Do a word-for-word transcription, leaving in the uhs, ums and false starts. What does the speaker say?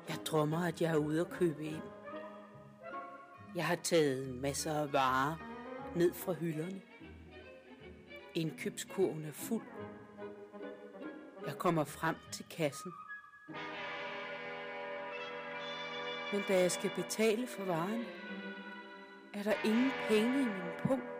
Jeg drømmer, at jeg er ude at købe ind. Jeg har taget masser af varer ned fra hylderne. Indkøbskurven er fuld. Jeg kommer frem til kassen. Men da jeg skal betale for varerne, er der ingen penge i min pung.